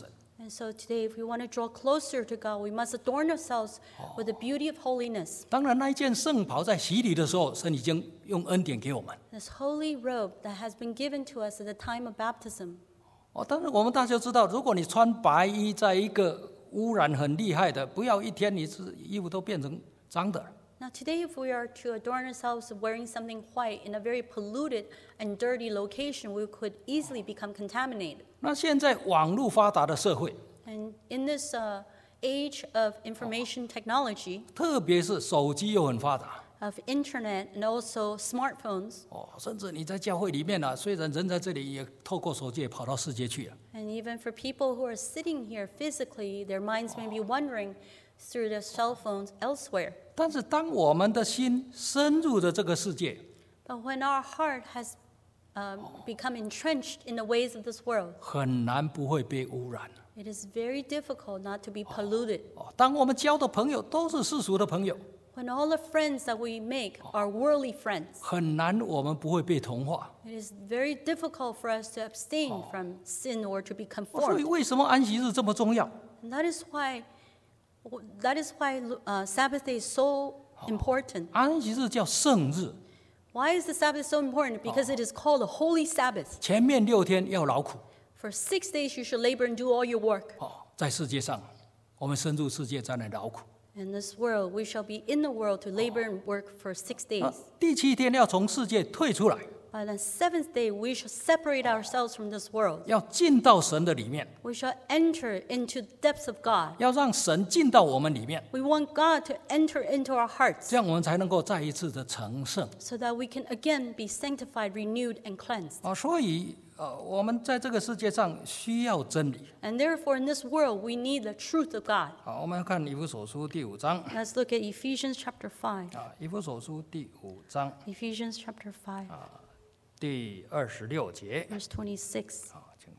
Speaker 2: And so today, if we want to draw closer to God, we must adorn ourselves with the beauty of holiness.
Speaker 1: 当然，那一件圣袍在洗礼的时候，神已经用恩典给我们。
Speaker 2: This holy robe that has been given to us at the time of baptism.
Speaker 1: 哦，当然我们大家知道，如果你穿白衣，在一个污染很厉害的，不要一天你是衣服都变成脏的。
Speaker 2: Now today, if we are to adorn ourselves of wearing something white in a very polluted and dirty location, we could easily become contaminated.
Speaker 1: 那现在网络发达的社会，
Speaker 2: And in this uh, age of information technology,
Speaker 1: 特别是手机又很发达。
Speaker 2: of internet, and also smartphones,
Speaker 1: 哦，甚至你在教会里面啊，虽然人在这里，也透过手机也跑到世界去了。
Speaker 2: and even for people who are sitting here physically, their minds may be wandering through their cell phones elsewhere.
Speaker 1: 但是当我们的心深入了这个世界，
Speaker 2: But when our heart has um, become entrenched in the ways of this world,
Speaker 1: 很难不会被污染。
Speaker 2: it is very difficult not to be polluted.
Speaker 1: 哦，当我们交的朋友都是世俗的朋友，
Speaker 2: When all the friends that we make are worldly friends,
Speaker 1: 很难我们不会被同化。
Speaker 2: it is very difficult for us to abstain from sin or to be
Speaker 1: 所以
Speaker 2: conformed.
Speaker 1: 为什么安息日这么重要？
Speaker 2: And that is why, that is why uh, Sabbath day is so important.
Speaker 1: 安息日叫圣日，
Speaker 2: Why is the Sabbath so important? Because it is called a holy Sabbath.
Speaker 1: 前面六天要劳苦。
Speaker 2: For six days you should labor and do all your work.
Speaker 1: 哦，在世界上，我们深入世界在那劳苦。
Speaker 2: In this world, we shall be in the world to labor and work for six
Speaker 1: 啊
Speaker 2: days.
Speaker 1: 第七天要从世界退出来，
Speaker 2: By the seventh day, we shall separate ourselves from this world.
Speaker 1: 要进到神的里面，
Speaker 2: We shall enter into the depths of God.
Speaker 1: 要让神进到我们里面，
Speaker 2: We want God to enter into our hearts
Speaker 1: 这样我们才能够再一次的成圣。
Speaker 2: so that we can again be sanctified, renewed, and cleansed.
Speaker 1: 啊，所以呃，我们在这个世界上需要真理。
Speaker 2: And therefore, in this world, we need the truth of God.
Speaker 1: 好，我们看以弗所书第五章
Speaker 2: Let's look at Ephesians chapter five.
Speaker 1: 啊，以弗所书第五章
Speaker 2: Ephesians chapter five,
Speaker 1: 第二十六节
Speaker 2: verse twenty-six.
Speaker 1: 啊，请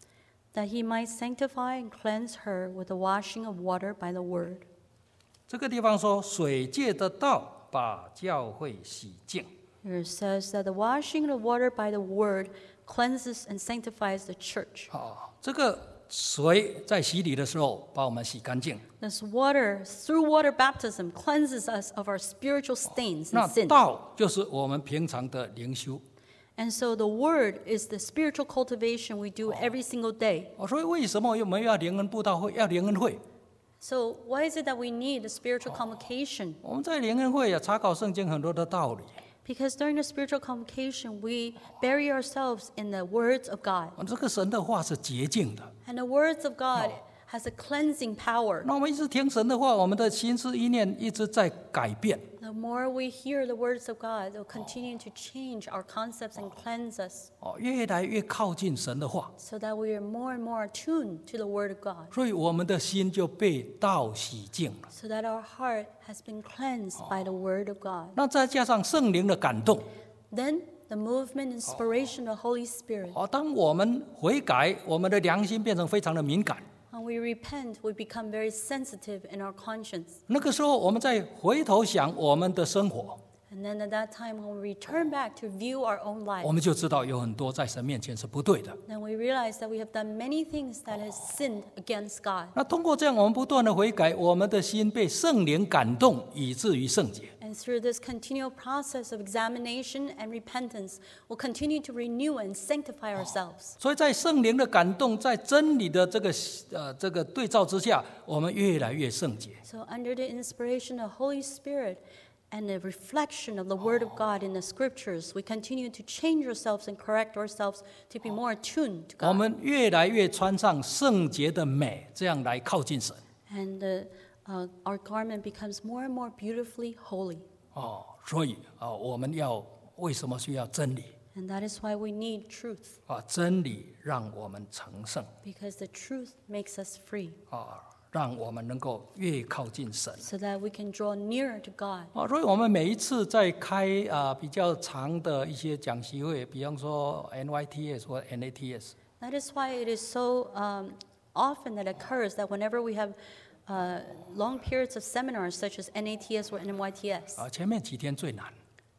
Speaker 2: That he might sanctify and cleanse her with the washing of water by the word.
Speaker 1: 这个地方说水借的道把教会洗净。
Speaker 2: Here it says that the washing of water by the word cleanses and sanctifies the church.
Speaker 1: 好，这个水在洗礼的时候把我们洗干净，
Speaker 2: This water, through water baptism, cleanses us of our spiritual stains
Speaker 1: 那
Speaker 2: and sins.
Speaker 1: 道就是我们平常的灵修。
Speaker 2: And so the word is the spiritual cultivation we do every single day.
Speaker 1: 哦，所以为什么我们要灵恩布道会，要灵恩会？
Speaker 2: So why is it that we need a spiritual convocation?
Speaker 1: 我们在灵恩会啊，查考圣经很多的道理。
Speaker 2: Because during the spiritual convocation, we bury ourselves in the words of God.
Speaker 1: 这个神的话是洁净的。
Speaker 2: And the words of God has a cleansing power.
Speaker 1: 那我们一直听神的话，我们的心思意念一直在改变。
Speaker 2: The more we hear the words of God, they'll continue to change our concepts and cleanse us
Speaker 1: 哦，越来越靠近神的话，
Speaker 2: so that we are more and more attuned to the word of God,
Speaker 1: 所以我们的心就被道洗净了。
Speaker 2: so that our heart has been cleansed by the word of God.
Speaker 1: 那再加上圣灵的感动，
Speaker 2: Then the movement, inspiration of the Holy Spirit.
Speaker 1: 哦，当我们悔改，我们的良心变成非常的敏感。
Speaker 2: When we repent, we become very sensitive in our conscience.
Speaker 1: 那个时候，我们再回头想我们的生活，
Speaker 2: And then at that time, when we return back to view our own
Speaker 1: 我
Speaker 2: life,
Speaker 1: 们就知道有很多在神面前是不对的。
Speaker 2: then we realize that we have done many things that has sinned against God.
Speaker 1: 那通过这样，我们不断的悔改，我们的心被圣灵感动，以至于圣洁。
Speaker 2: And through this continual process of examination and repentance, we'll continue to renew and sanctify ourselves.
Speaker 1: 所以在圣灵的感动，在真理的这个呃这个对照之下，我们越来越圣洁。
Speaker 2: So under the inspiration of Holy Spirit and the reflection of the Word of God in the Scriptures, we continue to change ourselves and correct ourselves to be more attuned to
Speaker 1: 我
Speaker 2: God.
Speaker 1: 们越来越穿上圣洁的美，这样来靠近神。
Speaker 2: And uh, uh, our garment becomes more and more beautifully holy.
Speaker 1: 哦，所以啊、我们要为什么需要真理
Speaker 2: And that is why we need truth,
Speaker 1: 啊？真理让我们成圣
Speaker 2: because the truth makes us free,
Speaker 1: 啊，让我们能够越靠近神
Speaker 2: so that we can draw nearer to God.
Speaker 1: 啊。所以我们每一次在开啊比较长的一些讲习会，比方说 N Y T S 或 N A T S。
Speaker 2: That is why it is so um, often that occurs that whenever we have uh, long periods of seminars such as N A T S or N Y T S,
Speaker 1: 啊，前面几天最难，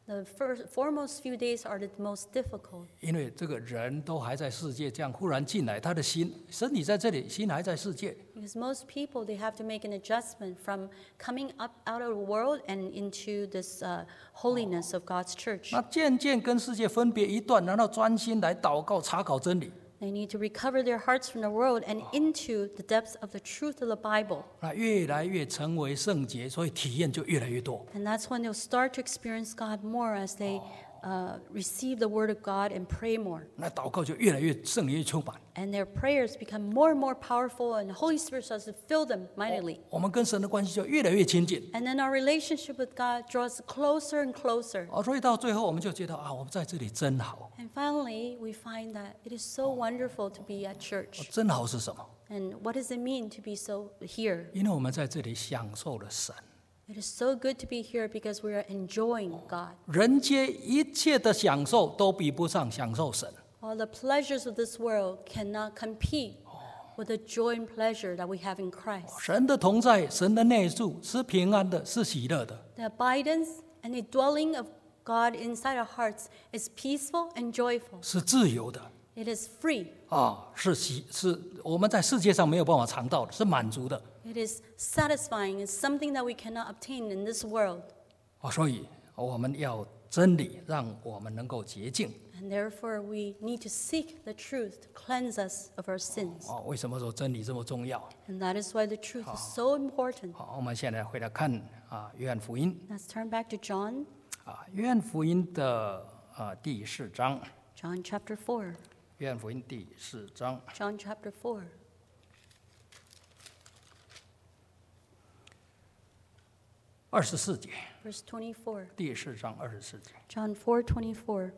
Speaker 2: The first, foremost few days are the most difficult
Speaker 1: 因为这个人都还在世界，这样忽然进来，他的心身体在这里，心还在世界。
Speaker 2: because most people, they have to make an adjustment from coming up out of the world and into this uh, holiness of God's church.
Speaker 1: 那渐渐跟世界分别一段，然后专心来祷告、查考真理。
Speaker 2: They need to recover their hearts from the world and into the depths of the truth of the Bible.
Speaker 1: 那越来越成为圣洁，所以体验就越来越多。
Speaker 2: And that's when they'll start to experience God more as they uh, receive the word of God and pray more.
Speaker 1: 那祷告就越来越圣灵越充满。
Speaker 2: And their prayers become more and more powerful, and the Holy Spirit starts to fill them mightily.
Speaker 1: 我们跟神的关系就越来越亲近。
Speaker 2: And then our relationship with God draws closer and closer.
Speaker 1: 哦，所以到最后我们就觉得啊，我们在这里真好。
Speaker 2: And finally, we find that it is so wonderful to be at
Speaker 1: 哦
Speaker 2: church.
Speaker 1: 真好是什么？
Speaker 2: And what does it mean to be so here?
Speaker 1: 因为我们在这里享受了神。
Speaker 2: It is so good to be here because we are enjoying God.
Speaker 1: 人间一切的享受都比不上享受神。
Speaker 2: All the pleasures of this world cannot compete with the joy and pleasure that we have in Christ.
Speaker 1: 神的同在，神的内住是平安的，是喜乐的。
Speaker 2: The abidance and the dwelling of God inside our hearts is peaceful and joyful.
Speaker 1: 是自由的
Speaker 2: It is free.
Speaker 1: 啊，是喜是我们在世界上没有办法尝到的，是满足的
Speaker 2: It is satisfying. It's something that we cannot obtain in this world.
Speaker 1: 啊。所以我们要真理，让我们能够洁净
Speaker 2: And therefore, we need to seek the truth to cleanse us of our sins.
Speaker 1: 啊。为什么说真理这么重要？
Speaker 2: And that is why the truth is so important.
Speaker 1: 好，我们现在回来看啊，约翰福音
Speaker 2: Let's turn back to John,
Speaker 1: 啊，约翰福音的啊第四章，
Speaker 2: John chapter four.
Speaker 1: 约翰福音第四章
Speaker 2: John chapter four.
Speaker 1: 二十四节，
Speaker 2: Verse twenty-four.
Speaker 1: 第四章二十四节。
Speaker 2: John four twenty-four.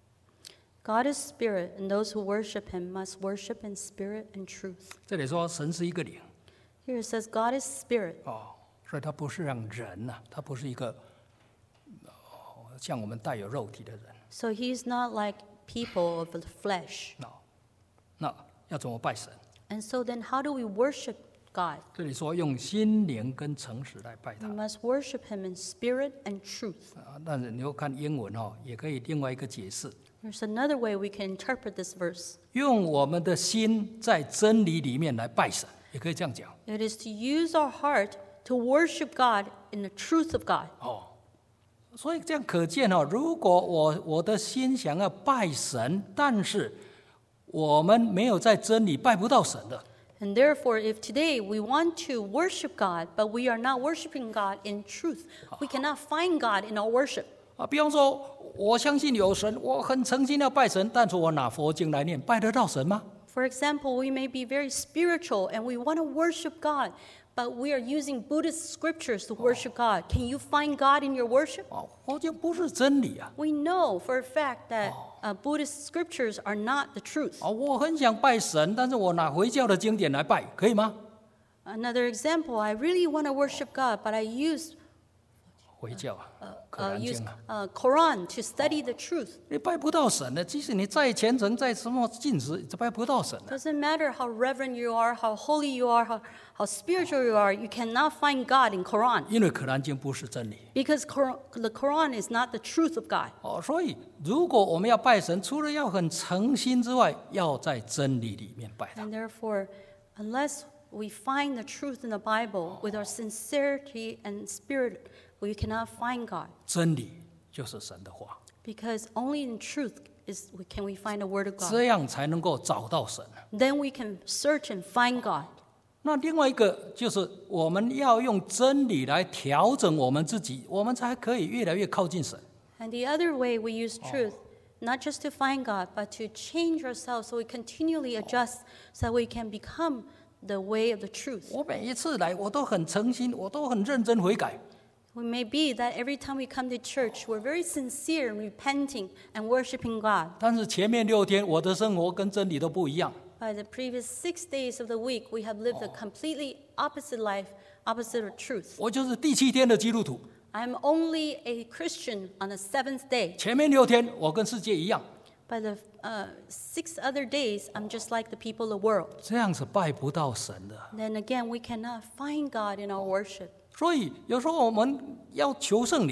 Speaker 2: God is spirit, and those who worship him must worship in spirit and truth.
Speaker 1: 这里说神是一个灵
Speaker 2: Here it says God is spirit.
Speaker 1: 哦，所以他不是让人呐、他不是一个、哦、像我们带有肉体的人。
Speaker 2: So he's not like people of the flesh.
Speaker 1: 那那要怎么拜神？
Speaker 2: And so then how do we worship God?
Speaker 1: 这里说用心灵跟诚实来拜
Speaker 2: We
Speaker 1: 他
Speaker 2: must worship him in spirit and truth.
Speaker 1: 啊。但是你要看英文哦，也可以另外一个解释，
Speaker 2: There's another way we can interpret this verse.
Speaker 1: 用我们的心在真理里面来拜神，也可以这样讲
Speaker 2: It is to use our heart to worship God in the truth of God.
Speaker 1: 哦。所以这样可见哦，如果我我的心想要拜神，但是我们没有在真理，拜不到神的。
Speaker 2: And therefore, if today we want to worship God, but we are not worshiping God in truth, we cannot find God in our worship.
Speaker 1: 啊，比方说，我相信有神，我很诚心要拜神，但是我拿佛经来念，拜得到神吗？
Speaker 2: For example, we may be very spiritual and we want to worship God, but we are using Buddhist scriptures to worship God. Can you find God in your worship?
Speaker 1: 哦，佛经不是真理啊！
Speaker 2: We know for a fact that uh, Buddhist scriptures are not the truth.
Speaker 1: 哦，我很想拜神，但是我拿回教的经典来拜，可以吗？
Speaker 2: Another example, I really want to worship God, but I use
Speaker 1: 回教啊，可
Speaker 2: uh,
Speaker 1: 兰
Speaker 2: use
Speaker 1: 经啊，
Speaker 2: uh, Quran to study the truth.
Speaker 1: 你拜不到神的，即使你再虔诚，再什么进食，你拜不到神的。
Speaker 2: Doesn't matter how reverent you are, how holy you are, how, how spiritual you are, you cannot find God in Quran
Speaker 1: 因为可兰经不是真理
Speaker 2: because Quran, the Quran is not the truth of God.
Speaker 1: 哦，所以如果我们要拜神，除了要很诚心之外，要在真理里面拜他。
Speaker 2: And therefore, unless we find the truth in the Bible with our sincerity and spirit, we cannot find God
Speaker 1: 真理就是神的话，
Speaker 2: because only in truth is can we find the Word of God.
Speaker 1: 这样才能够找到神。
Speaker 2: Then we can search and find God.
Speaker 1: 那另外一个就是我们要用真理来调整我们自己，我们才可以越来越靠近神。
Speaker 2: And the other way we use truth, not just to find God, but to change ourselves so we continually adjust so that we can become the way of the truth.
Speaker 1: 我每一次来，我都很诚心，我都很认真悔改。
Speaker 2: It may be that every time we come to church, we're very sincere in repenting and worshiping God.
Speaker 1: 但是前面六天，我的生活跟真理都不一样。
Speaker 2: By the previous six days of the week, we have lived a completely opposite life, opposite of truth.
Speaker 1: 我就是第七天的基督徒，
Speaker 2: I'm only a Christian on the seventh day.
Speaker 1: 前面六天我跟世界一样，
Speaker 2: By the uh, six other days, I'm just like the people of the world.
Speaker 1: 这样子拜不到神的。
Speaker 2: Then again, we cannot find God in our worship.
Speaker 1: 所以有时候我们要求圣灵，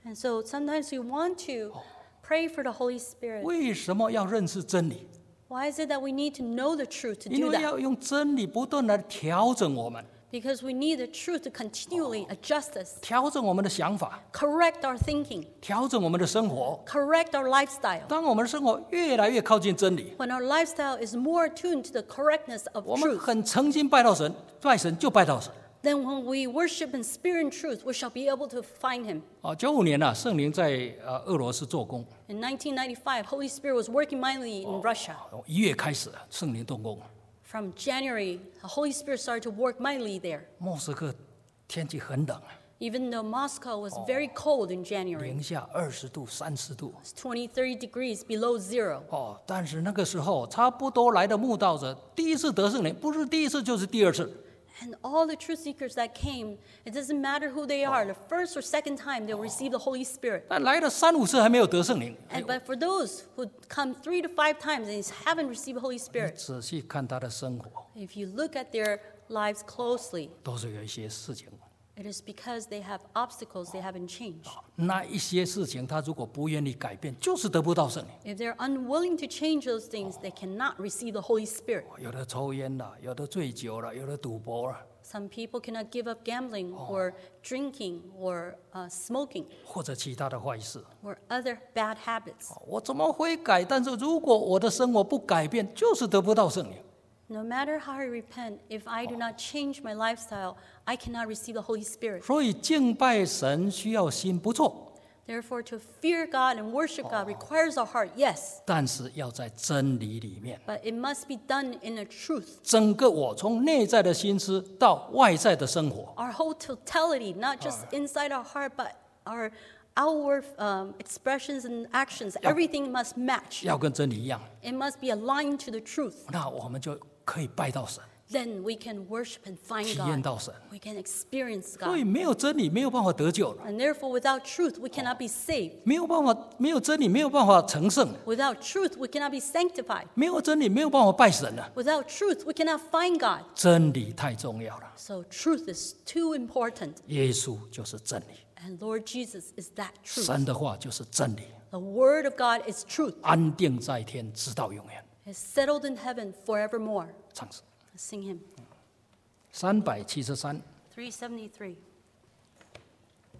Speaker 2: And so sometimes we want to pray for the Holy Spirit.
Speaker 1: 为什么要认识真理？
Speaker 2: Why is it that we need to know the truth to
Speaker 1: 因
Speaker 2: do
Speaker 1: 为
Speaker 2: that?
Speaker 1: 要用真理不断的调整我们，
Speaker 2: Because we need the truth to continually adjust us,
Speaker 1: 调整我们的想法，
Speaker 2: correct our thinking,
Speaker 1: 调整我们的生活。
Speaker 2: correct our lifestyle.
Speaker 1: 当我们的生活越来越靠近真理，
Speaker 2: When our lifestyle is more attuned to the correctness of
Speaker 1: 我们
Speaker 2: truth,
Speaker 1: 很诚心拜到神，拜神就拜到神。
Speaker 2: then when we worship in spirit and truth, we shall be able to find him.
Speaker 1: 哦，九五年啊，圣灵在呃俄罗斯做工，
Speaker 2: In nineteen ninety-five, Holy Spirit was working mightily in Russia.
Speaker 1: 哦一月开始圣灵动工，
Speaker 2: From January, the Holy Spirit started to work mightily there.
Speaker 1: 莫斯科天气很冷，
Speaker 2: Even though Moscow was very cold in January,
Speaker 1: 零下二十度、三十度。
Speaker 2: it's twenty, thirty degrees below zero.
Speaker 1: 哦，但是那个时候差不多来的慕道者，第一次得圣灵，不是第一次就是第二次。
Speaker 2: And all the truth seekers that came, it doesn't matter who they are, the first or second time they'll receive the Holy Spirit.
Speaker 1: 但来了三五次还没有得圣灵。
Speaker 2: And but for those who come three to five times and haven't received the Holy
Speaker 1: 你
Speaker 2: Spirit,
Speaker 1: 仔细看他的生活，
Speaker 2: if you look at their lives closely,
Speaker 1: 都是有一些事情。
Speaker 2: it is because they have obstacles they haven't changed.
Speaker 1: 那一些事情，他如果不愿意改变，就是得不到圣灵。
Speaker 2: If they're unwilling to change those things, they cannot receive the Holy Spirit.
Speaker 1: 有的抽烟了，有的醉酒了，有的赌博了，
Speaker 2: Some people cannot give up gambling or drinking or uh, smoking
Speaker 1: 或者其他的坏事。
Speaker 2: or other bad habits.
Speaker 1: 我怎么会改？但是如果我的生活不改变，就是得不到圣灵。
Speaker 2: No matter how I repent, if I do not change my lifestyle, I cannot receive the Holy Spirit.
Speaker 1: 所以敬拜神需要心，不错，
Speaker 2: Therefore, to fear God and worship God requires a heart, yes,
Speaker 1: 但是要在真理里面。
Speaker 2: but it must be done in a truth.
Speaker 1: 整个我从内在的心思到外在的生活，
Speaker 2: Our whole totality, not just inside our heart, but our outward um, expressions and actions, everything must match.
Speaker 1: 要跟真理一样，
Speaker 2: It must be aligned to the truth.
Speaker 1: 那我们就可以拜到神，
Speaker 2: Then we can worship and find
Speaker 1: 体验
Speaker 2: God.
Speaker 1: 到神。
Speaker 2: We can experience
Speaker 1: 所以
Speaker 2: God.
Speaker 1: 没有真理，没有办法得救了；
Speaker 2: And therefore, without truth, we cannot be saved.
Speaker 1: 没有办法，没有真理，没有办法成圣；
Speaker 2: Without truth, we cannot be sanctified.
Speaker 1: 没有真理，没有办法拜神了。
Speaker 2: Without truth, we cannot find God.
Speaker 1: 真理太重要了，
Speaker 2: So truth is too important.
Speaker 1: 耶稣就是真理，
Speaker 2: And Lord Jesus is that truth.
Speaker 1: 神的话就是真理，
Speaker 2: The word of God is truth.
Speaker 1: 安定在天，直到永远。
Speaker 2: It's settled in heaven forevermore.
Speaker 1: 唱诗
Speaker 2: Let's sing him.
Speaker 1: 三百七十三。
Speaker 2: three seventy-three.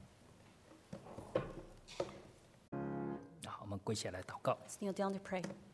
Speaker 1: 好，我们跪下来祷告。
Speaker 2: Let's kneel down to pray.